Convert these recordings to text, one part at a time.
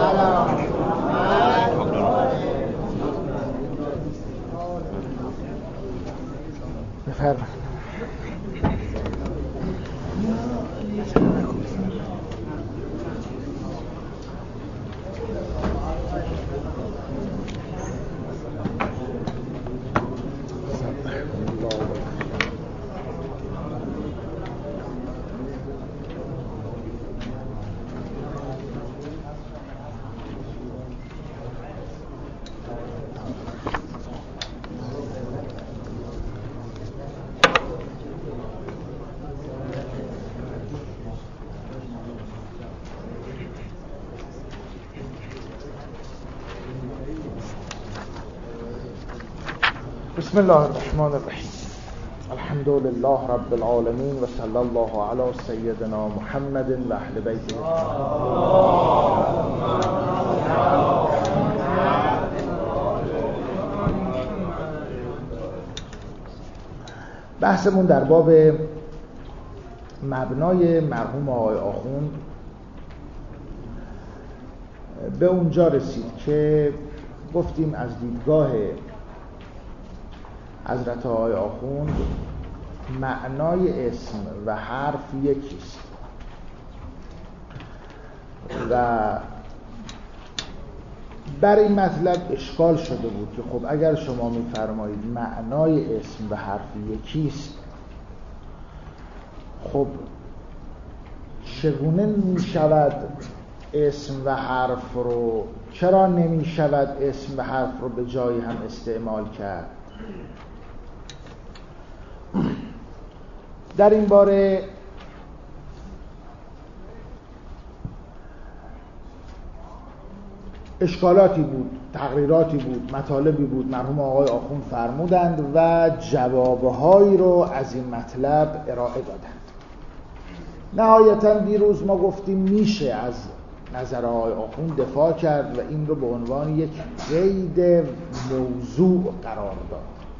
بفرمایید. بسم الله الرحمن الرحیم. الحمد لله رب العالمین و صلی الله علی سیدنا محمد و اهل بیته. بحثمون در باب مبنای مرحوم آقای آخوند به اونجا رسید که گفتیم از دیدگاه حضرت آقای آخوند معنای اسم و حرف یکیست و بر این مطلب اشکال شده بود که خب اگر شما می‌فرمایید معنای اسم و حرف یکیست، خب چگونه می‌شود اسم و حرف رو، چرا نمی‌شود اسم و حرف رو به جایی هم استعمال کرد؟ در این باره اشکالاتی بود، تقریراتی بود، مطالبی بود مرحوم آقای آخوند فرمودند و جوابهایی رو از این مطلب ارائه دادند. نهایتاً دیروز ما گفتیم میشه از نظر آقای آخوند دفاع کرد و این رو به عنوان یک قید موضوع قرار داد.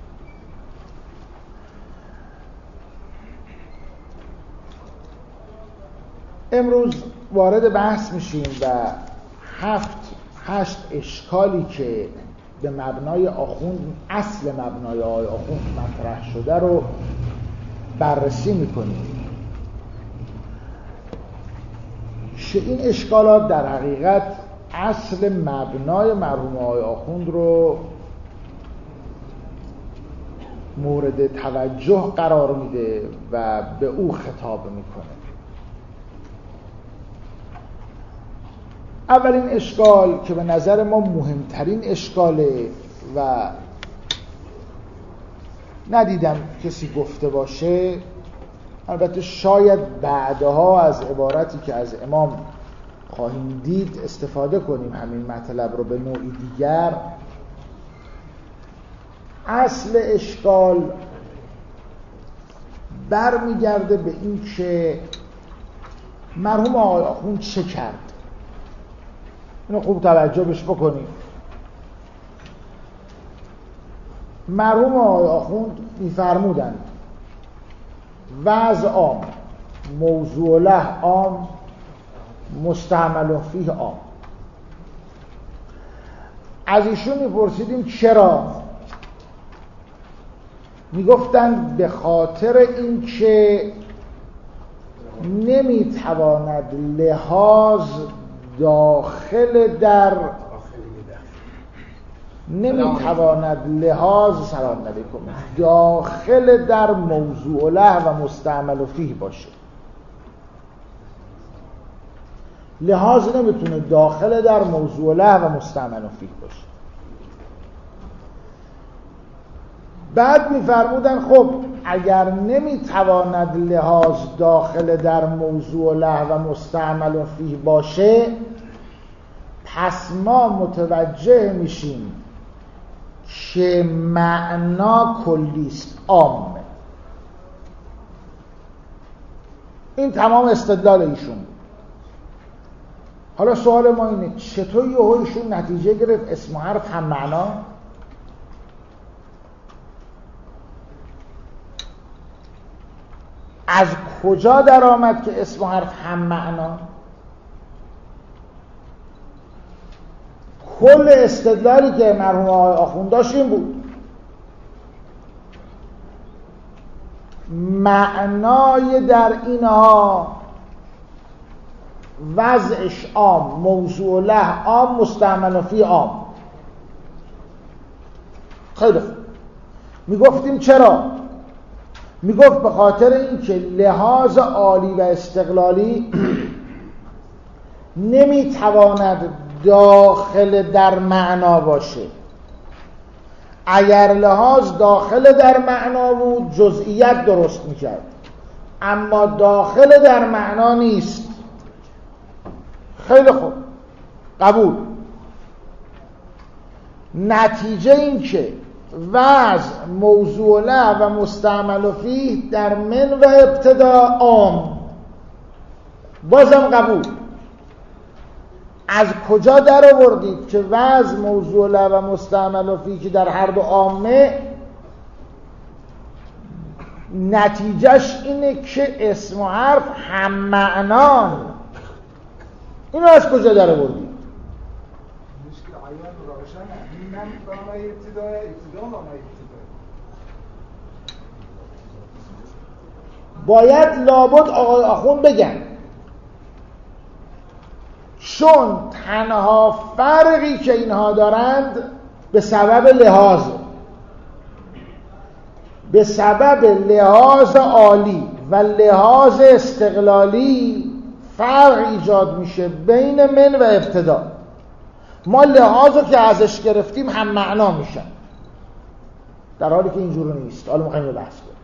امروز وارد بحث میشیم و 7-8 اشکالی که به مبنای آخوند، اصل مبنای آقای آخوند مطرح شده رو بررسی میکنیم. این اشکالات در حقیقت اصل مبنای مرحوم آقای آخوند رو مورد توجه قرار میده و به او خطاب میکنه. اولین اشکال که به نظر ما مهمترین اشکاله و ندیدم کسی گفته باشه، البته شاید بعدها از عبارتی که از امام خواهیم دید استفاده کنیم همین مطلب رو به نوعی دیگر. اصل اشکال برمیگرده به این که مرحوم آقای آخوند چه کرد. اینو خوب توجه بهش بکنید. مرحوم آقای آخوند می‌فرمودند وضع عام، موضوع له عام، مستعمل فیه عام. از ایشون می‌پرسیدیم چرا؟ میگفتند به خاطر اینکه نمیتواند لحاظ داخل در داخل در موضوع له و مستعمل فیه باشه. لحاظ نمیتونه داخل در موضوع له و مستعمل فیه باشه. بعد میفرمودن خب اگر نمیتواند لحاظ داخل در موضوع له و مستعمل فیه باشه، پس ما متوجه میشیم که معنا کلیست، عامه. این تمام استدلال ایشون. حالا سوال ما اینه چطور یهو ایشون نتیجه گرفت اسم و حرف هم معنا؟ از کجا در آمد که اسم و حرف هم معنا؟ کل استدلالی که مرحوم آقای آخوند داشت این بود معنای در اینها وضعش عام، موضوع له عام، مستعمل فی عام. خیلی خوب. میگفتیم چرا؟ میگفت به خاطر اینکه لحاظ عالی و استقلالی نمیتواند داخل در معنا باشه. اگر لحاظ داخل در معنا بود جزئیت درست میکرد، اما داخل در معنا نیست. خیلی خوب، قبول. نتیجه این که وضع موضوع له و مستعمل فیه در من و ابتدا عام، بازم قبول. از کجا در آوردید که وضع موضوع له و مستعمل فیه که در هر دو عامه نتیجهش اینه که اسم و حرف هم معنان؟ اینو از کجا در آوردید؟ باید لابد آقای آخوند بگن چون تنها فرقی که اینها دارند به سبب لحاظ، به سبب لحاظ عالی و لحاظ استقلالی فرق ایجاد میشه بین من و ابتدا. ما لحاظو که ازش گرفتیم هم معنا میشن، در حالی که اینجور نیست. حالا میخوایم بحث کنیم.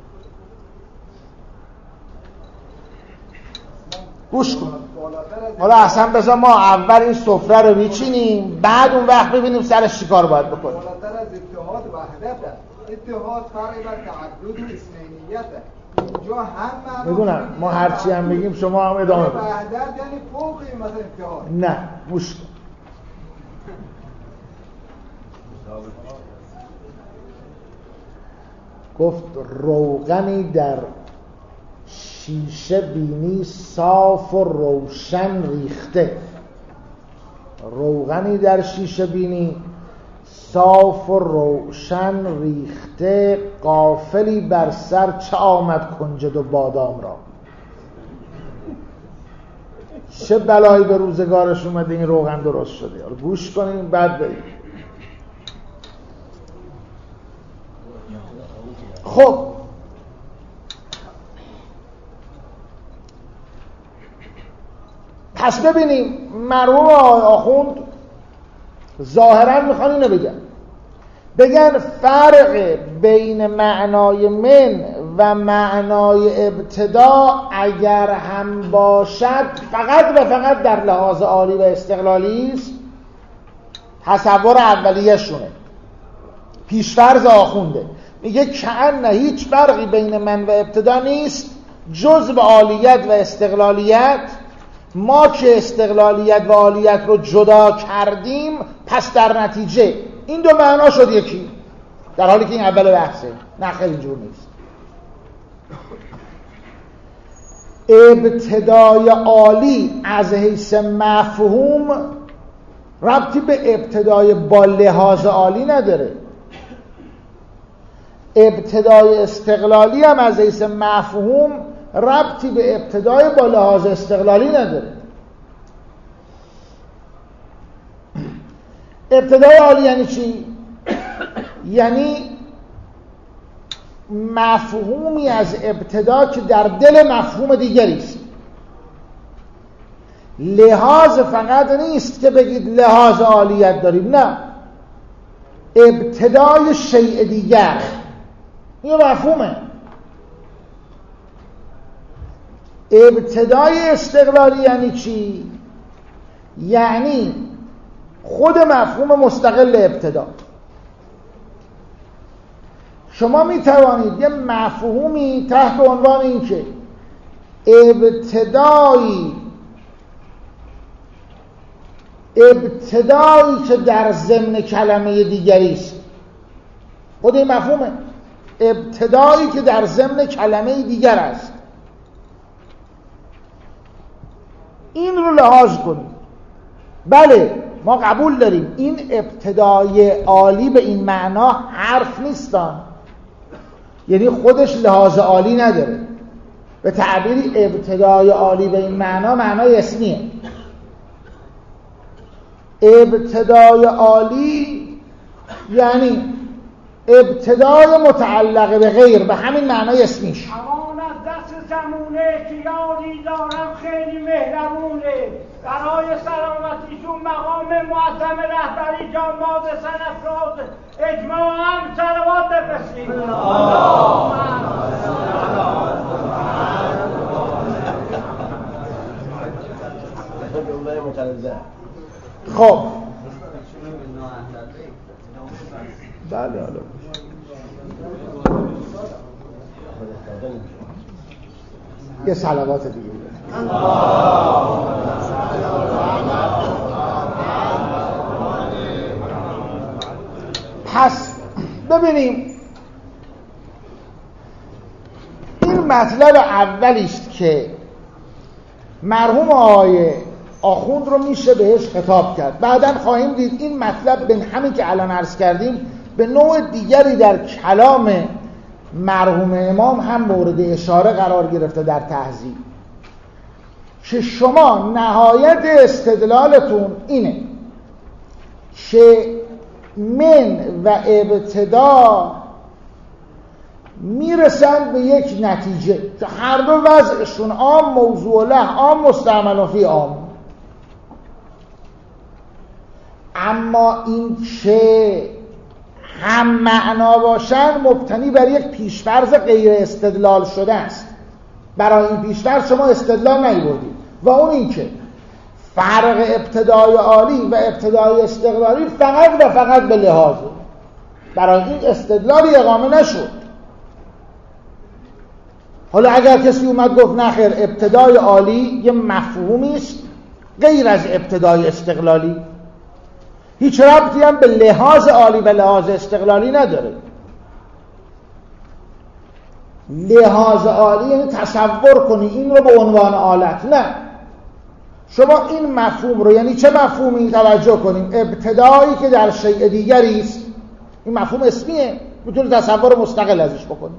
گوش کن. حالا اصلا بذار ما اول این سفره رو میچینیم، بعد اون وقت ببینیم سرش چیکار باید بکنیم. بالاتر از اتحاد وحدت، اتحاد فرقی بر تعدد و اثنینیت. اینجا هم میدونم ما هرچی هم بگیم شما هم ادامه بدید. وحدت یعنی فوق مثلا اتحاد. نه، گوش کن. گفت روغنی در شیشه بینی صاف و روشن ریخته. روغنی در شیشه بینی صاف و روشن ریخته، غافلی بر سر چه آمد کنجد و بادام را. چه بلایی به روزگارش اومده این روغن درست شده. حالا گوش کنیم بعد بریم. خب پس ببینیم مرحوم آخوند ظاهرا میخوان اینو بگن فرق بین معنای من و معنای ابتدا اگر هم باشد فقط و فقط در لحاظ عالی و استقلالی است. تصور اولیه شونه، پیشفرض آخونده، میگه کأن هیچ فرقی بین من و ابتدا نیست جز به عالیت و استقلالیت. ما که استقلالیت و عالیت رو جدا کردیم پس در نتیجه این دو معنا شد یکی، در حالی که این اول بحثه. نه خیلی اینجور نیست. ابتدای عالی از حیث مفهوم ربطی به ابتدای با لحاظ عالی نداره. ابتدای استقلالی هم از حیث مفهوم ربطی به ابتدای با لحاظ استقلالی نداره. ابتدای عالی یعنی چی؟ یعنی مفهومی از ابتدا که در دل مفهوم دیگری است. لحاظ فقط نیست که بگید لحاظ عالیت داریم، نه، ابتدای شیء دیگر. این مفهومه. ابتدای استقلالی یعنی چی؟ یعنی خود مفهوم مستقل ابتدا. شما می توانید یه مفهومی تحت عنوان این که ابتدایی که در ضمن کلمه دیگری است، خود این مفهومه، ابتدایی که در ضمن کلمه دیگر است، این رو لحاظ کنید. بله ما قبول داریم این ابتدای عالی به این معنا حرف نیستن، یعنی خودش لحاظ عالی نداره. به تعبیری ابتدای عالی به این معنا معنای اسمیه. ابتدای عالی یعنی ابتدای متعلق به غیر، به همین معنای اسمیش. امان از دست زمونه که یاری دارم خیلی مهربونه، برای سلامتیشون مقام معظم رهبری جامعه سنفراد اجماع هم صلوات بفرستید. خب بله حالا یه صلوات دیگه پس ببینیم این مطلب اولیست که مرحوم آقای آخوند رو میشه بهش خطاب کرد. بعداً خواهیم دید این مطلب به همین که الان عرض کردیم به نوع دیگری در کلام مرحوم امام هم مورد اشاره قرار گرفته در تهذیب، که شما نهایت استدلالتون اینه که من و ابتدا میرسند به یک نتیجه که هر دو وضعشون عام موضوع له، عام مستعمل و فی عام، اما این که هم معنا باشن مبتنی بر یک پیشفرض غیر استدلال شده است. برای این پیشفرض شما استدلال نیاوردید و اون این که فرق ابتدای عالی و ابتدای استقلالی فقط و فقط به لحاظه، برای این استدلالی اقامه نشد. حالا اگر کسی اومد گفت نخیر ابتدای عالی یه مفهومی است غیر از ابتدای استقلالی، هیچ ربطی هم به لحاظ عالی و لحاظ استقلالی نداره. لحاظ عالی یعنی تصور کنی این رو به عنوان آلت، نه، شما این مفهوم رو، یعنی چه مفهومی توجه کنیم؟ ابتدایی که در شیء دیگری است، این مفهوم اسمیه، میتونی تصور مستقل ازش بکنی.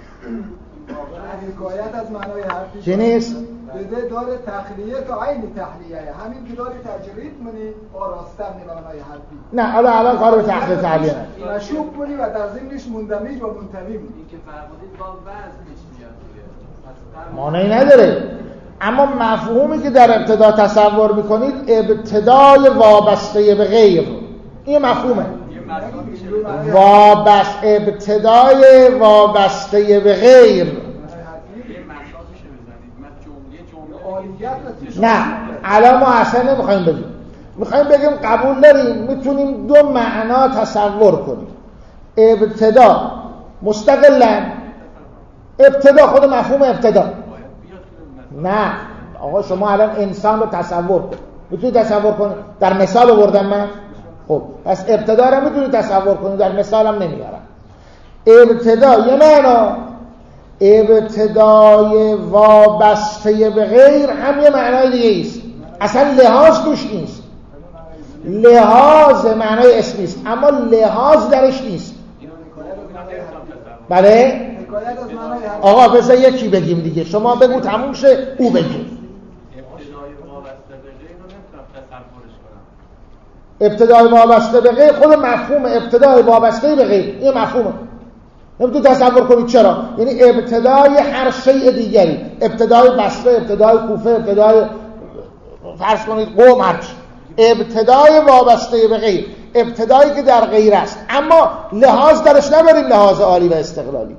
حکایت از معنای حرفی چی نیست؟ بده داره تخلیه تا عین تخلیه، همین که داره تجرید منی آراستن به معنای حرفی. نه الان کار به تخلیه نه، مشوب کنی و در ضمنش مندمج و منتوی منی. این که فرمودید با وزنش میاد دیگه، معنی نداره. اما مفهومی که در ابتدا تصور میکنید ابتدای وابسته به غیر، این مفهومه. ابتدای وابسته به غیر. نه الان ما اصلا نمیخوایم بگیم، میخوایم بگیم قبول داریم میتونیم دو معنا تصور کنیم. ابتدا مستقلا، ابتدا خود مفهوم ابتدا. نه آقا شما الان انسان رو تصور کن، میتونی تصور کنی؟ در مثال آوردم من. خب پس ابتدا رو میتونی تصور کنی، در مثالم نمیارم. ابتدا یه معنا، ابتدای وابسته به غیر هم یه معنای دیگه است، اصلا لحاظ توش نیست. لحاظ معنای اسمی است اما لحاظ درش نیست. بله؟ آقا بذار یکی بگیم دیگه، شما بگو تموم شه او بگیم. ابتدای وابسته به غیر، خود مفهوم ابتدای وابسته به غیر این مفهومه، نمیتونی تصور کنید. چرا؟ یعنی ابتدای هر شیء دیگری، ابتدای بصره، ابتدای کوفه، ابتدای فرض کنید قم، هرچی، ابتدای وابسته به غیر، ابتدایی که در غیر است اما لحاظ درش نبریم، لحاظ عالی و استقلالی.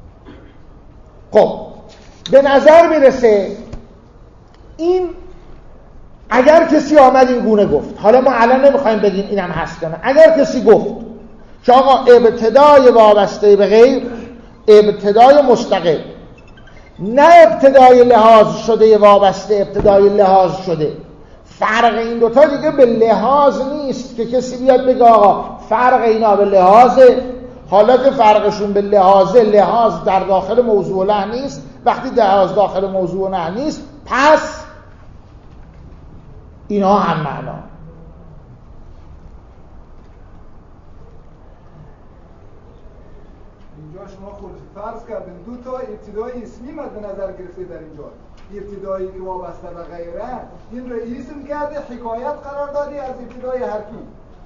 خب به نظر میرسه این اگر کسی آمد این گونه گفت، حالا ما الان نمیخوایم بگیم اینم هست کنه، اگر کسی گفت که آقا ابتدای وابسته به غیر ابتدای مستقل، نه ابتدای لحاظ شده وابسته، ابتدای لحاظ شده، فرق این دوتا دیگه به لحاظ نیست که کسی بیاد بگه آقا فرق اینا به لحاظه، حالا که فرقشون به لحاظه، لحاظ در داخل موضوع له نیست، وقتی لحاظ داخل موضوع له نیست پس اینا هم معنا. شما فرض کردیم دو تا ابتدای اسمی مد نظر گرفته در اینجا، ابتدایی که وابسته به غیره، این رو اسم کرده، حکایت قرار دادی از ابتدای حرفی.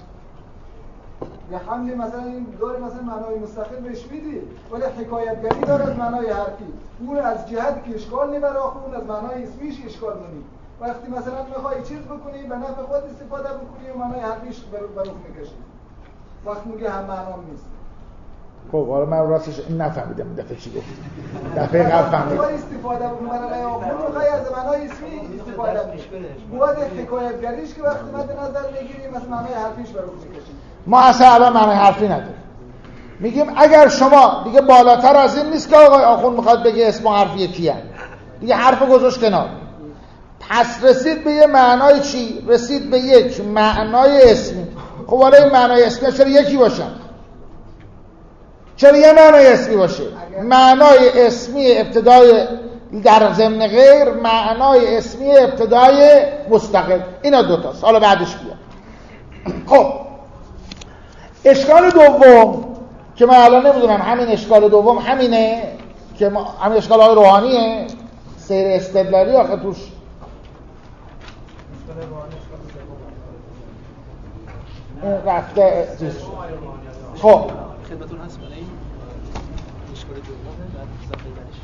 یا حمل مثلا این داره مثلا معنای مستقل بهش میدی، ولی حکایتگری داره از معنای حرفی. اون از جهت که اشکال نبره، اون از معنای اسمیش اشکال نمی. وقتی مثلا میخوای چیز بکنی به نفع خود استفاده بکنی و معنای حرفیش بروخ میکشی. وقت میگه هم معنا نیست. خب حالا من راستش این نفهمیدم دفعه چی گفت. دفعه قبل فهمیدم. استفاده بکنی برای آخون میخوای از معنای اسمی استفاده کنی. بود حکایتگریش که وقتی مد نظر میگیریم از معنای حرفیش بروخ میکشیم. ما اصلا الان معنای حرفی نداریم. میگیم اگر شما دیگه بالاتر از این نیست که آقای آخوند میخواد بگه اسم و حرف یکی هست. دیگه حرف گذاشت کنار. پس رسید به یه معنای چی؟ رسید به یک معنای اسمی. خب حالا این معنای اسمی چرا یکی باشن؟ چرا یه معنای اسمی باشه؟ معنای اسمی ابتدای در ضمن غیر، معنای اسمی ابتدای مستقل. اینا دوتاست. حالا بعدش بیا. خب اشکال دوم که من الان نمیدونم همین اشکال دوم همینه که همین اشکال های روحانیه، سیر استدلالی آخه توش رفته چیز. خب خدمتتون هست برای این اشکال دوم بعد اضافه بهش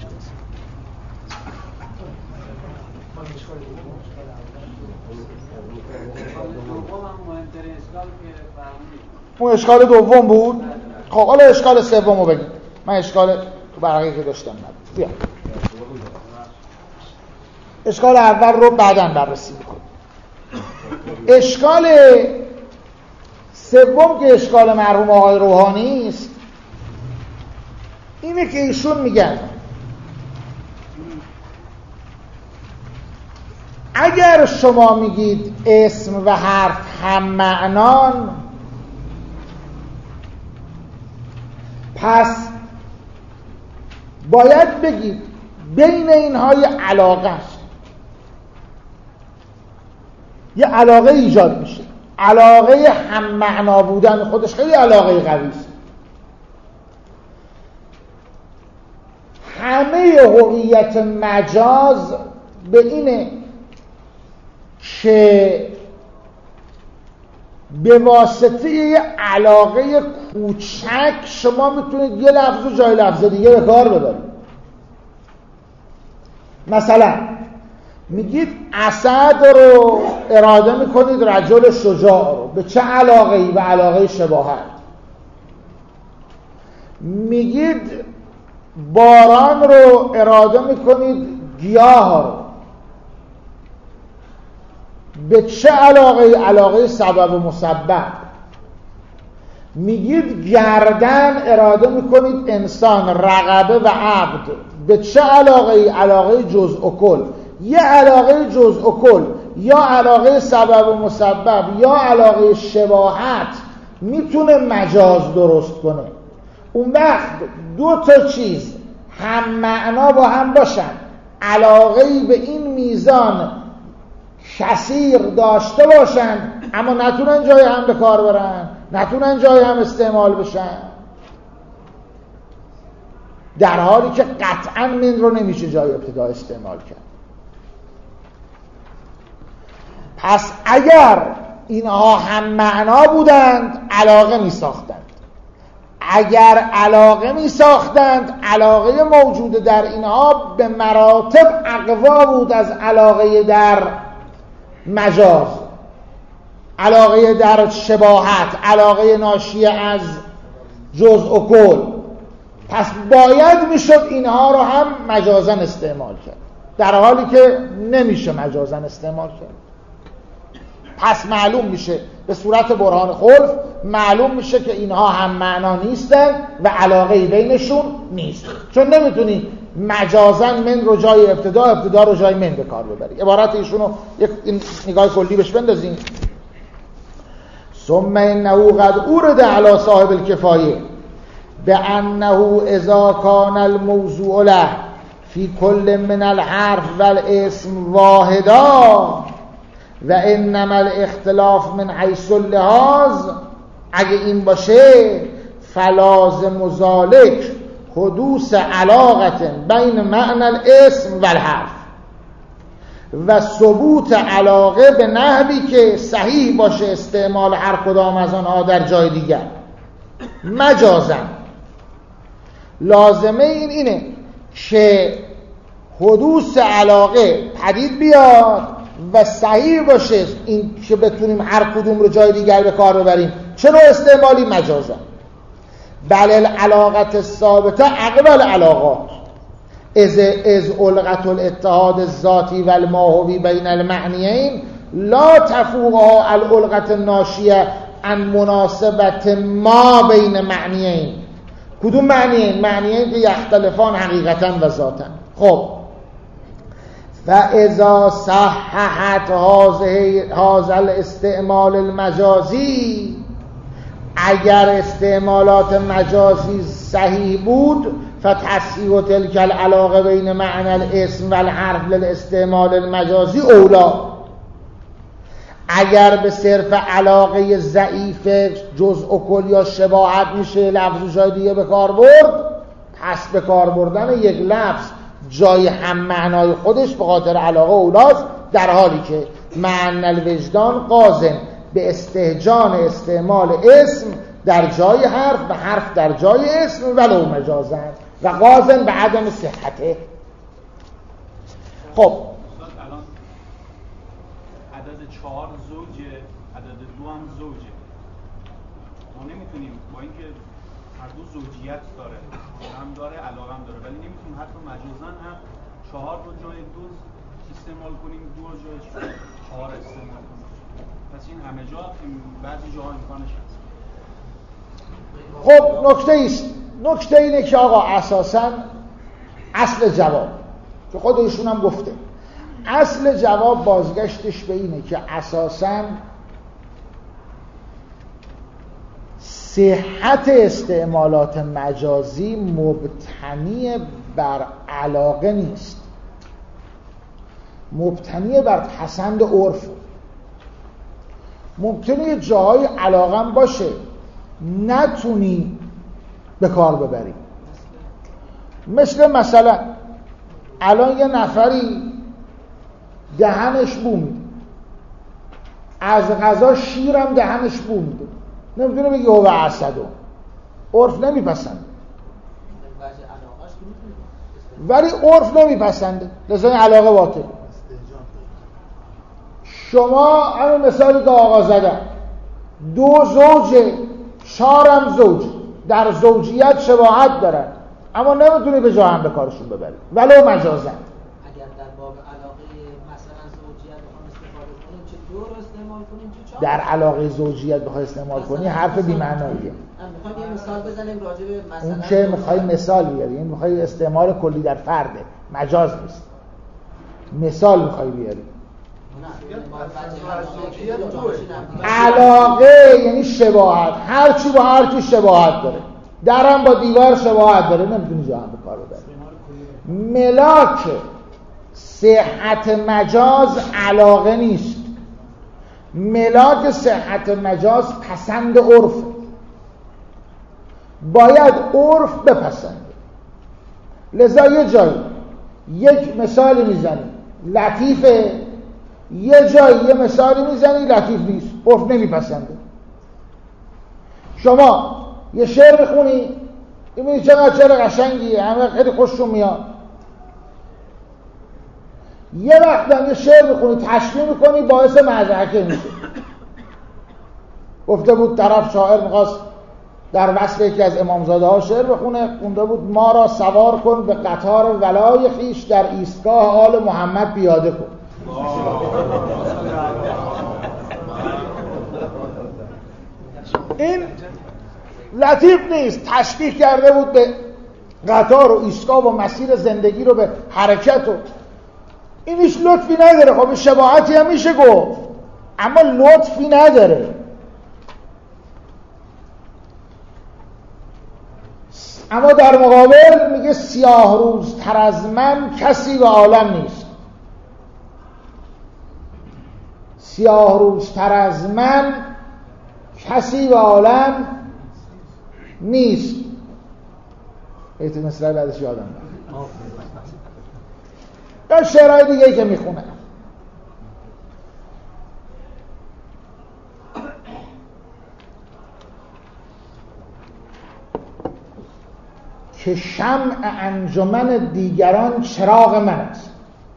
اون اشکال دوم بود. خب حالا اشکال سومو بگیم. من اشکال تو برقی که داشتم نبود. بیا اشکال اول رو بعداً بررسی میکنیم. اشکال سوم که اشکال مرحوم آقای روحانی است اینه که ایشون میگن اگر شما میگید اسم و حرف هم معنان، پس باید بگید بین اینها یه علاقه است، یه علاقه ایجاد میشه. علاقه هم معنا بودن خودش خیلی علاقه قوی است. همه هویت مجاز به اینه که به واسطه یه علاقه کوچک شما میتونید یه لفظ رو جای لفظ دیگه به کار ببرید. مثلا میگید اسد رو اراده میکنید رجل شجاع رو، به چه علاقه‌ای؟ به علاقه شباهت. میگید باران رو اراده میکنید گیاه رو، به چه علاقه؟ علاقه سبب و مسبب. میگید گردن اراده میکنید انسان، رقبه و عقد، به چه علاقه؟ علاقه جزء و کل. یه علاقه جزء و کل یا علاقه سبب و مسبب یا علاقه شباهت میتونه مجاز درست کنه. اون وقت دو تا چیز هم معنا با هم باشن، علاقه‌ای به این میزان کثیر داشته باشن اما نتونن جای هم به کار برن، نتونن جای هم استعمال بشن، در حالی که قطعا من رو نمیشه جای ابتدا استعمال کرد. پس اگر اینها هم معنا بودند علاقه می ساختند. اگر علاقه می ساختند، علاقه موجود در اینها به مراتب اقوا بود از علاقه در مجاز، علاقه در شباهت، علاقه ناشی از جزء و کل. پس باید میشد اینها رو هم مجازاً استعمال کرد، در حالی که نمیشه مجازاً استعمال کرد. پس معلوم میشه به صورت برهان خلف معلوم میشه که اینها هم معنا نیستن و علاقه‌ای بینشون نیست، چون نمیتونی مجازاً من رو جای ابتدا رو جای من به کار ببری. عبارت ایشونو یک نگاه کلی بهش بندازیم. ثم انه قد اورد علی صاحب الکفایه بانه اذا کان الموضوع له فی کل من الحرف والاسم واحدا و انما الاختلاف من حیث اللحاظ، اگه این باشه فلازم ذلک حدوث علاقت بین معنی الاسم و الحرف و ثبوت علاقه به نحوی که صحیح باشه استعمال هر کدام از آنها در جای دیگر مجازاً. لازمه اینه که حدوث علاقه پدید بیاد و صحیح باشه این که بتونیم هر کدوم رو جای دیگر به کار ببریم. چرا استعمالی مجازا؟ بل العلاقت ثابته عقب العلاقات از علقت الاتحاد الذاتی و الماهوی بین المعنیین لا تفوقها العلقت الناشیه عن مناسبت ما بین معنیین. کدوم معنیین؟ معنیین که یختلفان حقیقتا و ذاتا. خب فاذا صححت هذا الاستعمال المجازی، اگر استعمالات مجازی صحیح بود فتصحیح تلک العلاقه بین معنی الاسم و الحرف للاستعمال المجازی اولا. اگر به صرف علاقه ضعیف جزء و کل یا شباهت میشه لفظ جای دیگه به کار برد، پس به کار بردن یک لفظ جای هم معنای خودش به خاطر علاقه اولاست، در حالی که معنی الوجدان قاضن به استهجان استعمال اسم در جای حرف و حرف در جای اسم ولو مجازن و قاضن به عدم صحته. خب الان عدد 4 زوجه، عدد 2 هم زوجه. ما نمیتونیم با اینکه هر دو زوجیت داره، هم داره علاقه هم داره، ولی نمیتونیم حتی مجازاً هم 4 رو جای 2 استعمال کنیم، 2 رو جای 4 استعمال کنیم. پس این همه جا بعضی جاها امکانش هست. خب نکته اینه که آقا اساساً اصل جواب که خود ایشون هم گفته، اصل جواب بازگشتش به اینه که اساساً صحت استعمالات مجازی مبتنی بر علاقه نیست، مبتنی بر پسند عرف. ممکنه یه جاهای علاقه هم باشه نتونی به کار ببری. مثلا الان یه نفری دهنش بو میده، از غذا شیرم دهنش بو میده، نمیتونه بگی هو اسدو، عرف نمیپسنده، ولی عرف نمیپسنده، لذا این علاقه باطل. شما همین مثالی که آقا زدن، 2 زوجه 4 هم زوج در زوجیت شباهت دارن اما نمیتونی به جا هم به کارشون ببری ولو مجازن. اگر در باب علاقه مثلا زوجیت بخوام استفاده کنیم چه 2 رو استعمال کنیم چه 4؟ در علاقه زوجیت بخوای استعمال کنی حرف بی‌معناییه. میخوایم یه مثال بزنیم راجع به مثلا اون که میخوای مثال بیاری، این میخوای استعمال کلی در فرده، مجاز نیست، مثال میخوای بیاری. علاقه یعنی شباهت، هر چی با هر چی شباهت داره، درم با دیوار شباهت داره، نمیتونی جا هم به کار ببری. ملاک صحت مجاز علاقه نیست، ملاک صحت مجاز پسند عرف، باید عرف بپسنده. لذا یه جایی یک مثالی میزنی لطیفه، یه جایی یه مثالی میزنی لطیف نیست، عرف نمیپسنده. شما یه شعر میخونی میبینی چقدر شعر قشنگیه، همه خیلی خوششون میاد. یه وقت هم یه شعر میخونی تشبیه میکنی باعث مضحکه میشه. گفته بود طرف شاعر میخواست در وصف یکی از امامزاده ها شعر بخونه، خونده بود ما را سوار کن به قطار ولای خیش در ایستگاه آل محمد پیاده کن. این لطیف نیست، تشبیه کرده بود به قطار و ایستگاه و مسیر زندگی رو به حرکت و این هیچ لطفی نداره. خب شباهتی هم میشه گفت اما لطفی نداره. اما در مقابل میگه سیاه روز تر از من کسی به عالم نیست، سیاه روز تر از من کسی به عالم نیست. بیت مصرع بعدش یادم رفت. یا شعرهای دیگه ای که میخونه که شمع انجمن دیگران چراغ من است،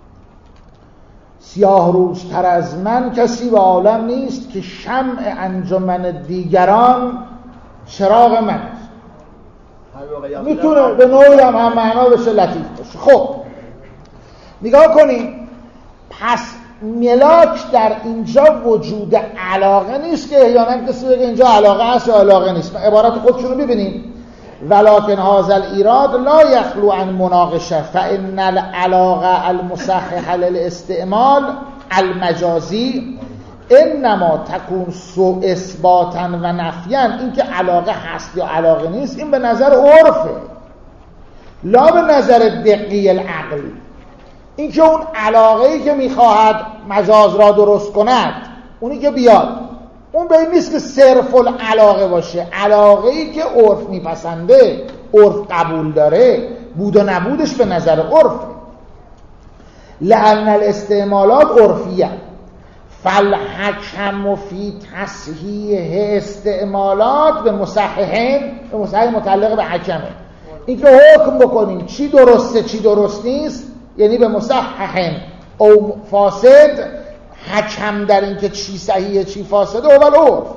سیاه روزتر از من کسی به عالم نیست که شمع انجمن دیگران چراغ من است. میتونه به نوعی هم معنا بشه، لطیف باشه. خب نگاه کنید، پس ملاک در اینجا وجود علاقه نیست که احیانا کسی بگه اینجا علاقه هست یا علاقه نیست. عبارت خودشونو ببینیم. ولکن هذا الایراد لا یخلو عن مناقشه فان العلاقه المصحح للاستعمال المجازی انما تكون سوء اثباتا و نفیا. این که علاقه هست یا علاقه نیست این به نظر عرفه، لا به نظر دقیق العقل. این که اون علاقه‌ای که میخواهد مجاز را درست کند، اونی که بیاد، اون به این نیست که صرف العلاقه باشه. علاقه‌ای که عرف میپسنده، عرف قبول داره، بود و نبودش به نظر عرفه. لأن الاستعمالات عرفیه فالحکم فی تصحیح استعمالات به مصححین، به مصحح متعلق به حکمه. این که حکم بکنیم چی درسته چی درست نیست، یعنی به مصححین او فاسد، حکم در این که چی صحیحه چی فاسده اول عرف.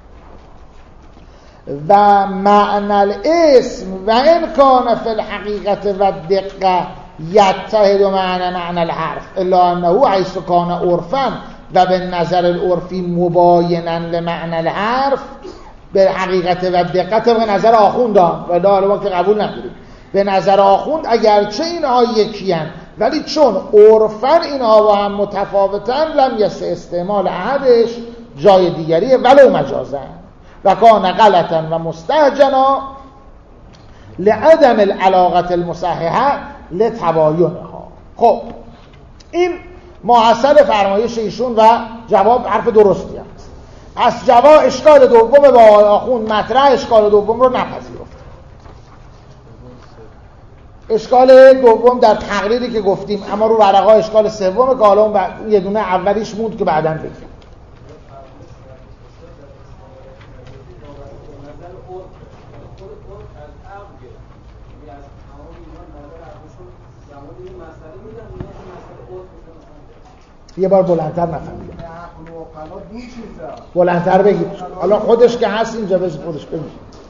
و معنی الاسم و ان کان فی الحقیقت و دقه یتحد معنی الحرف الا انه حیث کان عرفا و به نظر العرفی مباینا لمعنی الحرف به حقیقت و دقت به نظر آخوند و داره ما که قبول نداریم. به نظر آخوند اگرچه اینها یکیان ولی چون عرفا اینها با هم متفاوتن لم یس استعمال احدش جای دیگریه ولو مجازن و کان غلطا و مستهجنا لعدم العلاقه المصححه لتباینها. خب این محصل فرمایش ایشون و جواب حرف درستی هست. پس جواب اشکال دوم با آخوند مطرح اشکال دوم رو نپذیرفت. اشکال دوم در تقریری که گفتیم، اما رو ورقا اشکال سوم که حالا یه دونه اولیش موند که بعداً بگیم. یه بار بلندتر نفهمیدم. بلندتر بگید. حالا خودش که هست اینجا بذار خودش بگید.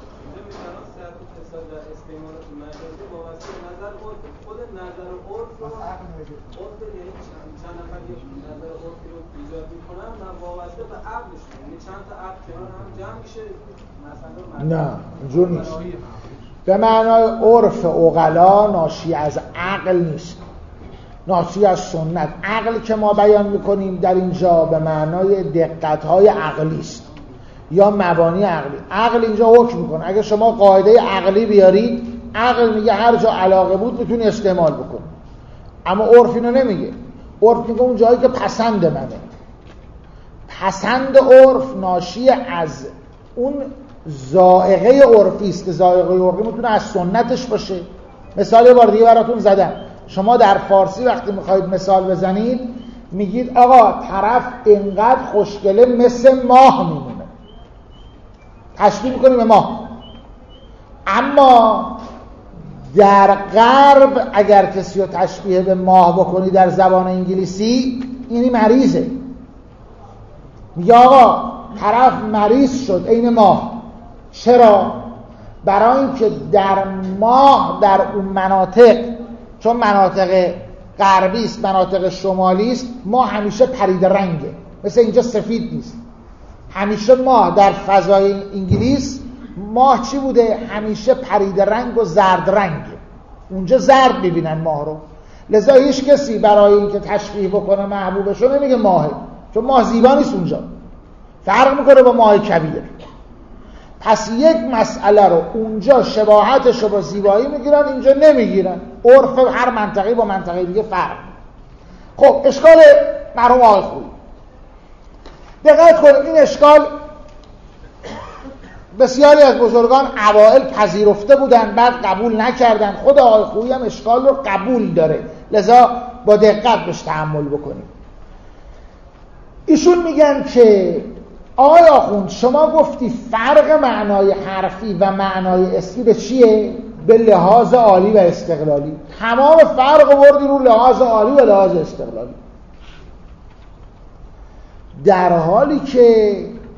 نه اینجور نیست. به معنای عرف عقلا ناشی از عقل نیست، ناشی از سنت. عقل که ما بیان میکنیم در اینجا به معنای دقت‌های عقلی است یا مبانی عقلی. عقل اینجا حکم میکنه. اگه شما قاعده عقلی بیارید، عقل میگه هر جا علاقه بود میتونی استعمال بکنی، اما عرف اینو نمیگه. عرف میگه اون جایی که پسند منه. پسند عرف ناشی از اون ذائقه عرفی است که ذائقه عرفی میتونه از سنتش باشه. مثال یه بار دیگه براتون زدم. شما در فارسی وقتی میخواید مثال بزنید میگید آقا طرف اینقدر خوشگله مثل ماه میمونه، تشبیه میکنیم به ماه. اما در غرب اگر کسی رو تشبیه به ماه بکنی در زبان انگلیسی یعنی مریضه. میگه آقا طرف مریض شد عین ماه. چرا؟ برای اینکه در ماه در اون مناطق، چون مناطق غربی است مناطق شمالی است، ماه همیشه پرید رنگه، مثل اینجا سفید نیست. همیشه ماه در فضای انگلیس ماه چی بوده؟ همیشه پرید رنگ و زرد رنگه. اونجا زرد میبینن ماه رو. لذا هیچ کسی برای اینکه تشبیه بکنه محبوبشو نمیگه ماهه، چون ماه زیبا نیست اونجا، فرق میکنه با ماه کبیر. پس یک مسئله رو اونجا شباهتش رو با زیبایی میگیرن، اینجا نمیگیرن. عرف هر منطقه‌ای با منطقه دیگه فرق. خب اشکال مرحوم آقای خویی، دقت کنید این اشکال بسیاری از بزرگان اوائل پذیرفته بودن، بعد قبول نکردن. خود آقای خویی هم اشکال رو قبول داره، لذا با دقت بهش تأمل بکنیم. ایشون میگن که آقای آخوند شما گفتی فرق معنای حرفی و معنای اسمی به چیه؟ به لحاظ عالی و استقلالی. تمام فرق بردی رو لحاظ عالی و لحاظ استقلالی، در حالی که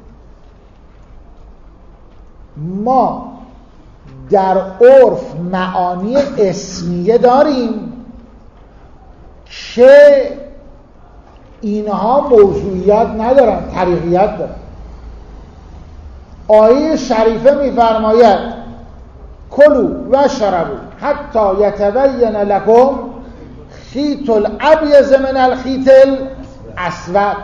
ما در عرف معانی اسمیه داریم که اینها موضوعیت ندارن، طریقیت دارن. آیه شریفه میفرماید کلوا و شربوا حتی یتبین لکم خیط الابیض من الخیط الاسود.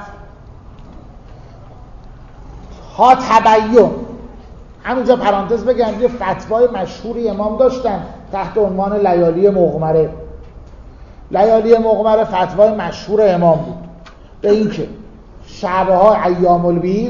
ها تبین، همینجا پرانتز بگم یه فتوای مشهوری امام داشتن تحت عنوان لیالی مغمره. لیالی مغمره فتوای مشهور امام بود به این که شبها ایام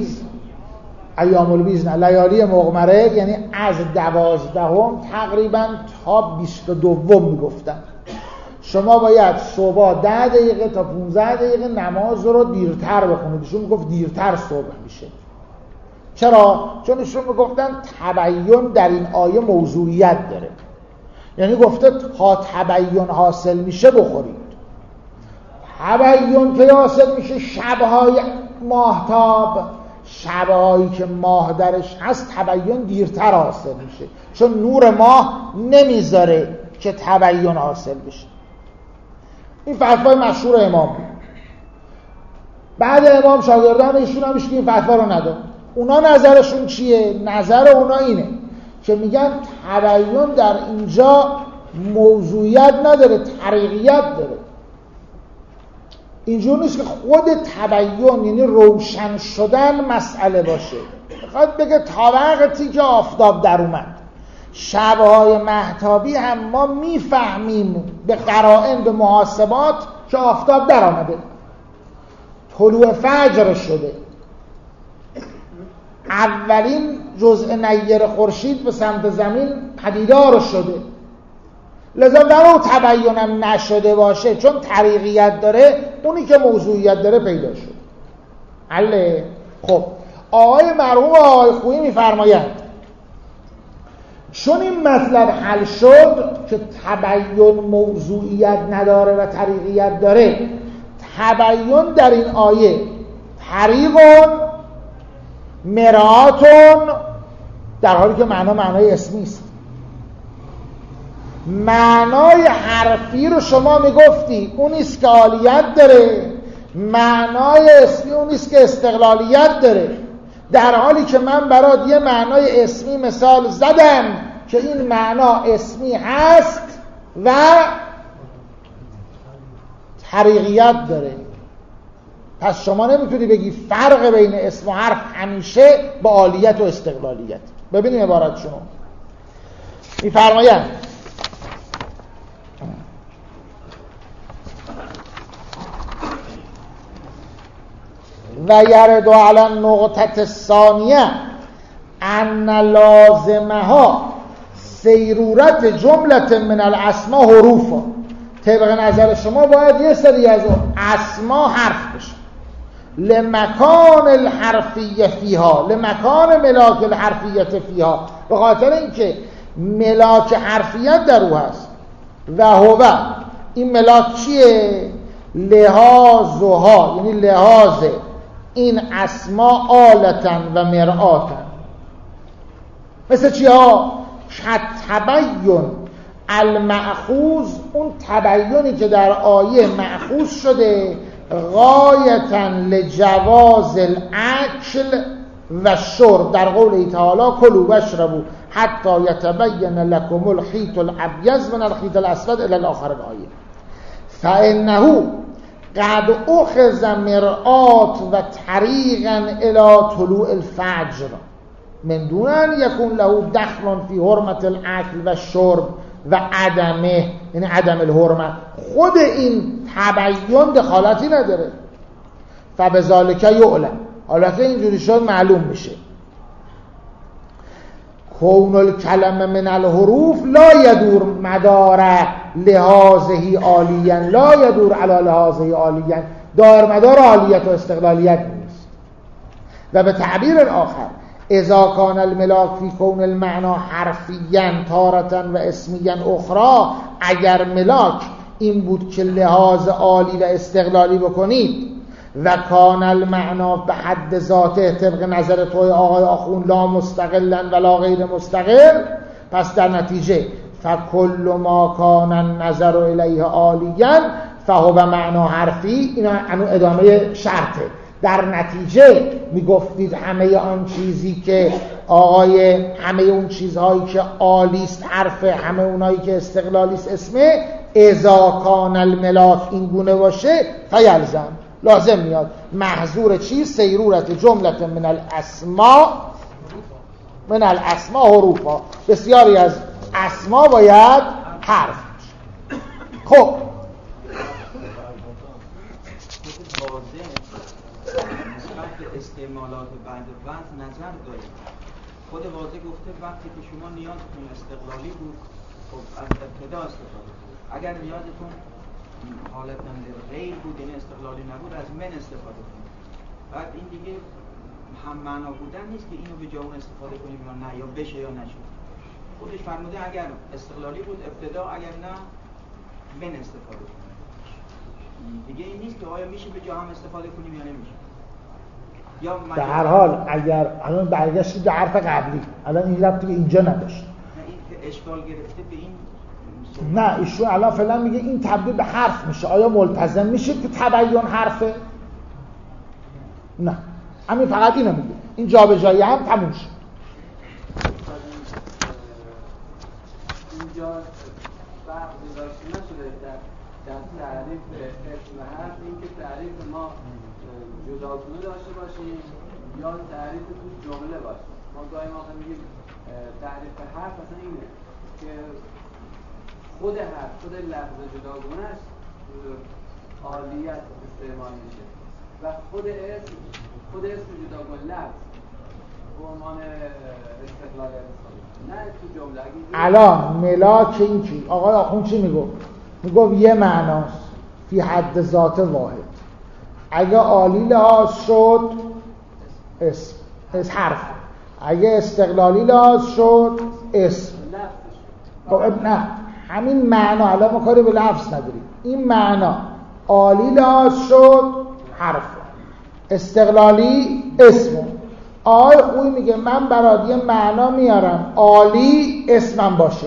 البیض نه، لیالی مغمره یعنی از 12 تقریبا تا 22 میگفتن شما باید صبح 10 دقیقه تا 15 دقیقه نماز رو دیرتر بخونید. ایشون میگفت دیرتر صبح میشه. چرا؟ چون ایشون میگفتن تبیین در این آیه موضوعیت داره، یعنی گفته تا تبیین حاصل میشه بخورید. تبیین که حاصل میشه شبهای ماهتاب، شبهایی که ماه درش هست تبیین دیرتر حاصل میشه، چون نور ماه نمیذاره که تبیین حاصل بشه. این فتوای مشهور امام بود. بعد امام شاگردان ایشون هم این فتوا رو نداد. اونا نظرشون چیه؟ نظر اونا اینه که میگن تبیین در اینجا موضوعیت نداره، طریقیت داره. اینجور نیست که خود تبیین یعنی روشن شدن مسئله باشه. میخواد بگه تا وقتی که آفتاب در اومد، شبهای مهتابی هم ما میفهمیم به قرائن، به محاسبات که آفتاب در آمده، طلوع فجر شده، اولین جزء نیر خورشید به سمت زمین پدیدار شده. لذا ولو تبینم نشده باشه چون طریقیت داره، اونی که موضوعیت داره پیدا شد. حله. خب آقای مرحوم آقای خویی میفرمایند چون این مطلب حل شد که تبیین موضوعیت نداره و طریقیت داره، تبیین در این آیه طریقون مراتون، در حالی که معنای اسمی است. معنای حرفی رو شما میگفتی اونیست که عالیت داره، معنای اسمی اونیست که استقلالیت داره، در حالی که من برات یه معنای اسمی مثال زدم که این معنا اسمی هست و طریقیت داره. پس شما نمیتونی بگی فرق بین اسم و حرف همیشه با عالیت و استقلالیت. ببینیم عبارتشونو. میفرمایند و یرد علی النقطة الثانیه ان لازمها سیرورت جمله من الاسماء حروفا. طبق نظر شما باید یه سری از اسما حرف بشه، لمکان الحرفیه فیها، لمکان ملاک الحرفیت فیها، به خاطر اینکه ملاک حرفیت در او هست. و هو این ملاک چیه؟ لحاظها، یعنی لحاظ این اسما آلتن و مرآتن. مثل چی ها؟ تبیین المأخوذ، اون تبیینی که در آیه مأخوذ شده، غایتا لجواز الاکل و شرب، در قول تعالی کلوا واشربوا حتی یتبین لکم الخیط الابیض من الخیط الاسود الی آخر الآیه. فانه قد اخذ مرآت و طریقا الی طلوع الفجر من دون ان یکون له دخل فی حرمت الاکل و شرب و عدمه، یعنی عدم الحرمت. خود این تبیین دخالتی نداره. فبذالک یعلم، حالا که اینجوری شد معلوم میشه. کون الکلمه من الحروف لا یدور مدار لحاظه عالیا لا یدور علی لحاظه عالیا، دار مدار عالیت و استقلالیت نیست. و به تعبیر آخر اذا کان الملاک فی کون المعنا حرفیا تارة و اسمیا اخرى، اگر ملاک این بود که لحاظ عالی و استقلالی بکنید و کان المعنا به حد ذاته طبق نظر توی آقای آخون لا مستقلا ولا غیر مستقل، پس در نتیجه فکل ما کان النظر الیه عالیا فهو معنا حرفی. اینا ادامه شرطه. در نتیجه میگفتید همه آن چیزی که همه اون چیزهایی که عالی است حرفه، همه اونایی که استقلالی است اسمه. اذا کان الملاک این گونه باشه فیلزم، لازم میاد محظور چیز سیرورت جملت من الاسماء حروفا، بسیاری از اسما باید حرف. خب استعمالات بعد وقت نظر دارید. خود واضح گفته وقتی که شما نیازتون استقلالی بود خب از ابتدا استفاده کنید، اگر نیازتون حالت غیر بود یعنی استقلالی نبود از من استفاده کنید. بعد این دیگه هم معنا بودن نیست که اینو به جا اون استفاده کنیم یا نه، یا بشه یا نشه. خودش فرموده اگر استقلالی بود ابتدا، اگر نه من استفاده کنیم. دیگه این نیست که آیا میشه به جا هم استفاده کنیم یا نمیشه. در هر حال اگر الان برگشتید به حرف قبلی، الان این ربطی به اینجا نداشت. این اشکال گرفته به این نه، ایشون الان فعلا میگه این تبدیل به حرف میشه. آیا ملتزم میشید که تبیین حرفه؟ نه، همین فقط اینو میگه. این جابجایی هم تموم شد. اینجا فرق داشته نشده در تعریف اسم حرف، این که تعریف ما جداگونه داشته باشیم یا تعریف تو جمله باشه. ما گاهی موقع میگیم تعریف حرف مثلا اینه که خود حرف، خود لفظ جداگونه است عالیت استعمال میشه و خود اسم جداگونه لفظ به عنوان استقلالیت استفاده نه تو جمله. الان ملاک این چی؟ آقای آخوند چی میگفت؟ میگفت یه معناست فی حد ذات واحد. اگه عالی لحاظ شد اسم حرف، اگه استقلالی لحاظ شد اسم. خب نه، همین معنا. الان ما کاری به لفظ نداریم. این معنا عالی لحاظ شد حرف، استقلالی اسم. آقای خویی میگه من برات یه معنا میارم عالی اسمم باشه.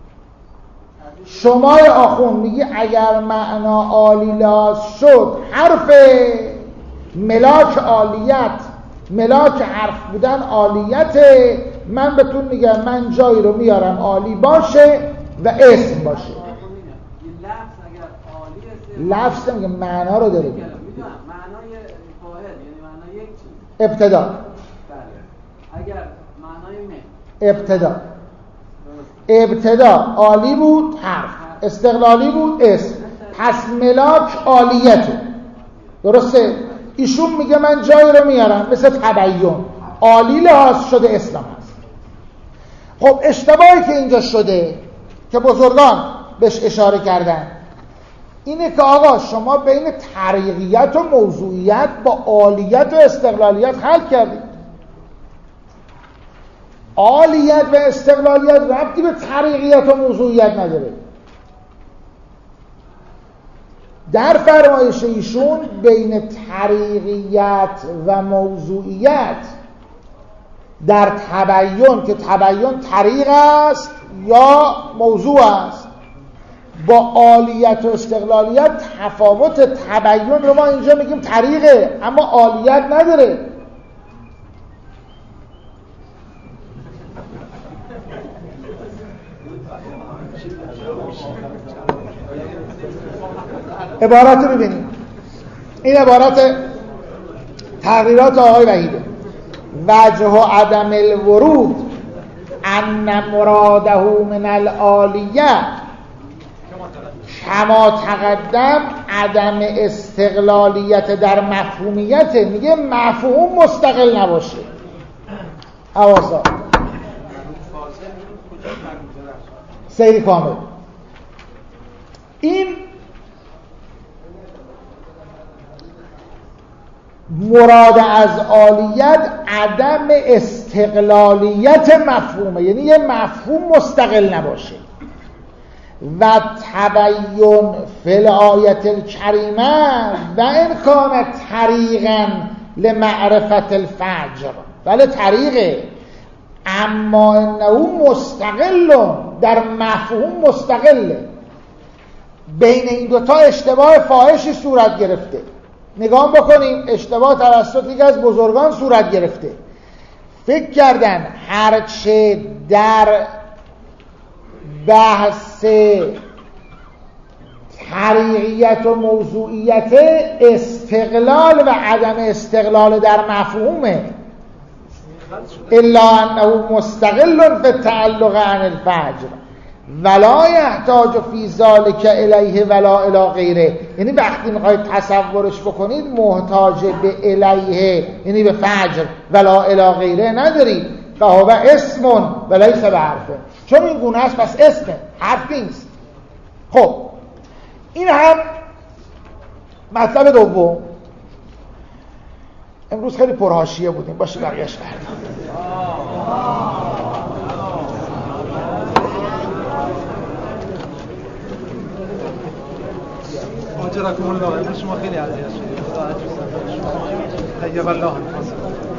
شما آخوند میگی اگر معنا عالی لحاظ شد حرف، ملاک عالیت، ملاک حرف بودن عالیت. من بهتون میگم من جایی رو میارم عالی باشه و اسم باشه. لفظ نمیگه، معنا رو داره. معنای واحد یعنی معنای یک چیز. ابتدا. بله. اگر معنای من ابتدا عالی بود حرف، استقلالی بود اسم، پس ملاک عالیته. درسته؟ ایشون میگه من جایی رو میارم مثل تبیین عالی لحاظ شده اسلام هست. خب اشتباهی که اینجا شده که بزرگان بهش اشاره کردن اینه که آقا شما بین طریقیت و موضوعیت با عالیت و استقلالیت حل کردید. عالیت و استقلالیت ربطی به طریقیت و موضوعیت نداره. در فرمایش ایشون بین طریقیت و موضوعیت در تبیین که تبیین طریق است یا موضوع است، با عالیت و استقلالیت تفاوت. تبیین رو ما اینجا میگیم طریقه اما عالیت نداره. عبارت رو ببینید. این عبارت تغییرات آقای وحیده. وجه و عدم الورود ان مراده من العالیه کما تقدم عدم استقلالیت در مفهومیت. میگه مفهوم مستقل نباشه. اواسا سیر کامل. این مراد از عالیت عدم استقلالیت مفهومه، یعنی یه مفهوم مستقل نباشه. و تبین فی الآیة الکریمه و ان کان طریقا لمعرفت الفجر، بله طریقه، اما انه مستقل، در مفهوم مستقله. بین این دوتا اشتباه فاحشی صورت گرفته. نگاه بکنیم، اشتباه توسط یکی از بزرگان صورت گرفته. فکر کردن هرچه در بحث طریقیت و موضوعیت استقلال و عدم استقلال در مفهومه، الا انه مستقل فی التعلق عن الفجر ولا یحتاج فی ذلک الیه ولا الی غیره. یعنی وقتی میخواید تصورش بکنید محتاج به الیه، یعنی به فجر، ولا الی غیره ندارید. فهو اسم ولیس بحرف، چون این گونه است پس اسمه، حرف نیست. خب این هم مطلب دوم. امروز خیلی پرحاشیه بودیم، باشه بقیه‌اش فردا. اجرکم الله، امروز شما خیلی اذیت شدید. طیب الله انفاسکم.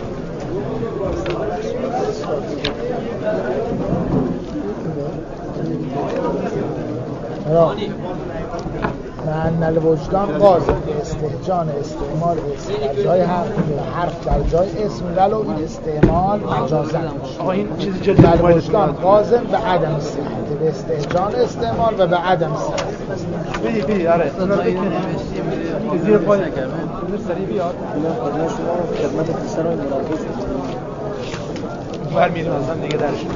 معنی الوجدان قاضی به استهجان استعمال اسم در جای حرف در جای اسم ولو این استعمال مجازا. آقا این چیزی جدی الوجدان قاضی به عدم صحت، به استهجان استعمال و به عدم صحت. بی آره زیر پای نکرد سریع بیاد خدمت دوستان مراقب برمی‌ریم اصلا دیگه درش